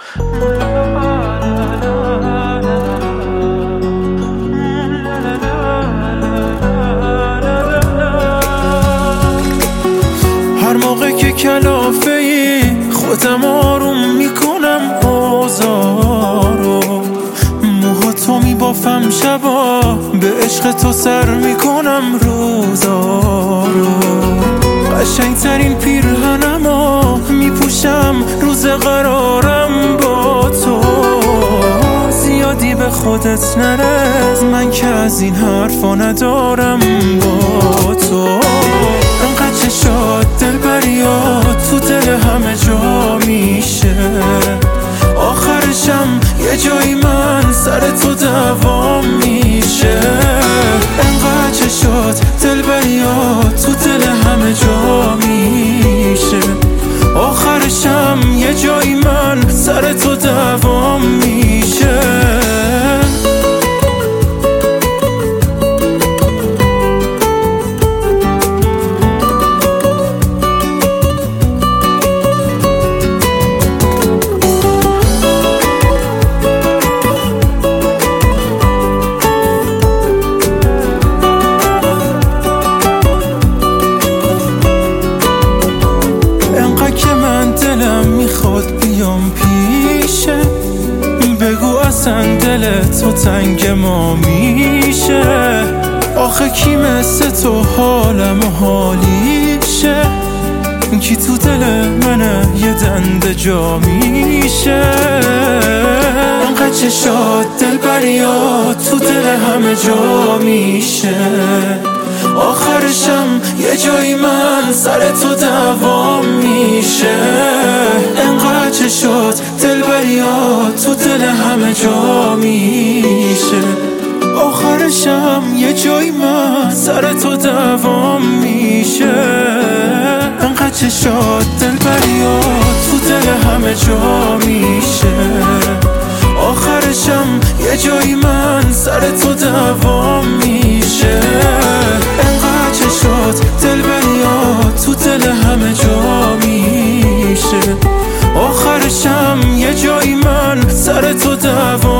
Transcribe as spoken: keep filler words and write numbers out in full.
هر موقع که کلافه ای خودم آروم میکنم بازارو، موهاتو میبافم شبا، به عشق تو سر میکنم روزارو. قشنگترین پیرهنمو میپوشم روز قرارم با تو. زیادی به خودت نرس، من که از این حرفا ندارم با تو. انقدر چشات دلبریات تو دل همه جا میشه، آخرشم یه جایی من سر تو دوام میشه. انقدر چشات دلبریات تو دل همه جا میشه، آخرشم یه جایی من سر تو دوام میشه. دلم میخواد بیام پیشه، بگو اصلا دل تو تنگ ما میشه. آخه کی مثل تو حالم و حالیشه، کی تو دل منه یه دنده جا میشه. انقدر چشات دلبریات تو دل همه جا میشه، آخرشم یه جایی من سر تو دوام میشه. انقدر چشات دلبریات تو دل همه جا میشه، آخرشم یه جایی من سر تو دوام میشه. انقدر چشات دلبریات تو دل همه جا میشه، آخرشم یه جایی من سر تو دوام میشه. انقدر چشات دلبریات تو دل همه جا میشه، آخرشم یه جایی من سر تو دوام